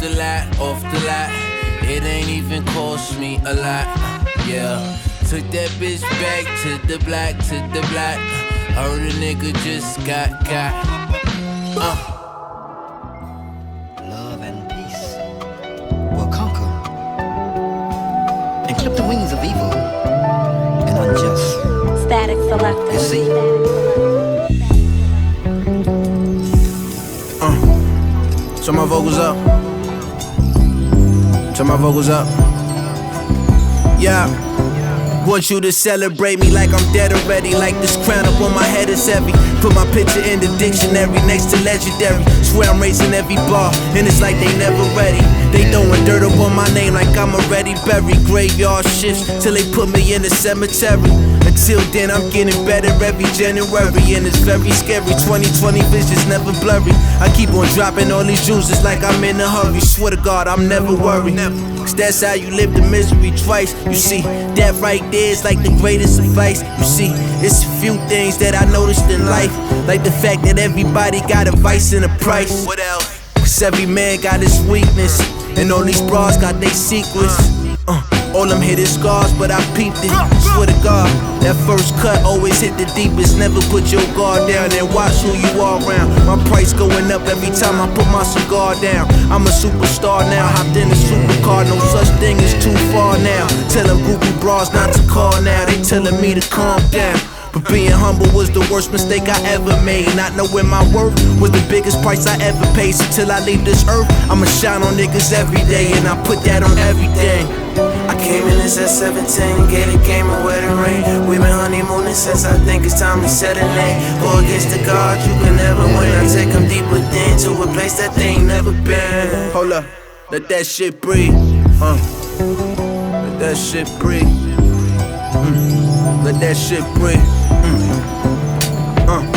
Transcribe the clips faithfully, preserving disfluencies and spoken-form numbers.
the lot, off the lot. It ain't even cost me a lot, yeah. Took that bitch back to the block, to the block. Heard a nigga just got got. Uh. Love and peace will conquer and clip the wings of evil and unjust. Static Selector. You see? Uh. Turn my vocals up. Turn my vocals up. Yeah. Want you to celebrate me like I'm dead already. Like this crown up on my head is heavy. Put my picture in the dictionary next to legendary. Swear I'm raising every bar, and it's like they never ready. They throwing dirt up on my name like I'm already buried. Graveyard shifts till they put me in the cemetery. Until then I'm getting better every January, and it's very scary. twenty twenty vision's never blurry. I keep on dropping all these juices like I'm in a hurry. Swear to God I'm never worried, cause that's how you live the misery twice. You see, that right there is like the greatest advice. You see, it's a few things that I noticed in life, like the fact that everybody got a vice and a price. What else? Cause every man got his weakness, and all these bras got their secrets. Uh, all them hidden scars, but I peeped it. Swear to God, that first cut always hit the deepest. Never put your guard down and watch who you are around. My price going up every time I put my cigar down. I'm a superstar now, hopped in a supercar. No such thing as too far now. Tell them groupie bras not to call now. They telling me to calm down. But being humble was the worst mistake I ever made. Not knowing my worth was the biggest price I ever paid. So till I leave this earth, I'ma shine on niggas every day, and I put that on everything. I came in this at seventeen, gave the game a wedding ring. We been honeymooning since I think it's time to set a name. Go against the gods, you can never win. I take them deep within to a place that they ain't never been. Hold up, let that shit breathe. Uh, let that shit breathe. Mm. Let that shit breathe. Mm. Uh,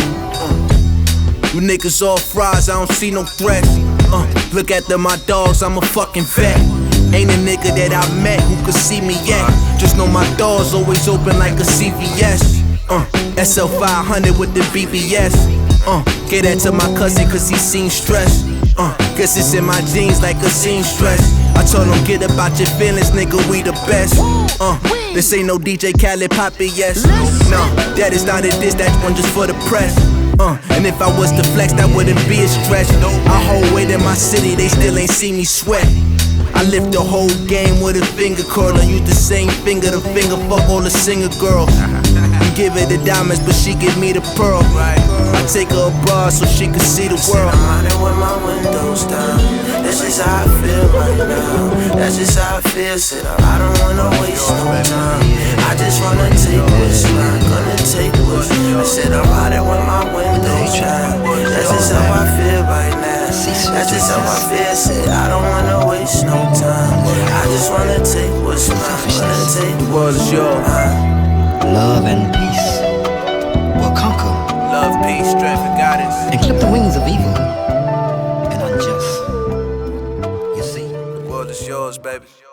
uh. You niggas all fries, I don't see no threats. Uh, look at them, my dogs, I'm a fucking vet. Ain't a nigga that I met who could see me yet. Just know my doors always open like a C V S. Uh, S L five hundred with the B B S. Uh, get that to my cousin cause he seen stress. Uh, guess it's in my jeans like a seamstress. I told him get about your feelings, nigga, we the best. Uh, this ain't no D J Khaled Poppy, yes. No, that is not a diss, that one just for the press. Uh, and if I was to flex, that wouldn't be a stretch. I hold weight in my city, they still ain't see me sweat. I lift the whole game with a finger curler. Use the same finger to finger fuck all the singer girls. You give her the diamonds, but she give me the pearl. I take her abroad so she can see the world. I'm out there with my windows down. That's just how I feel right now. That's just how I feel. Said I don't wanna waste no time. I just wanna take what's mine, gonna take what's. I said I'm out there with my windows down. That's just how I feel right now. That's just how I feel. Said I don't wanna waste no time. I just wanna take what's mine, gonna take the world is yours. Love and peace will conquer. Love, peace, strength, and guidance. And clip the wings of evil and unjust. You see? The world is yours, baby.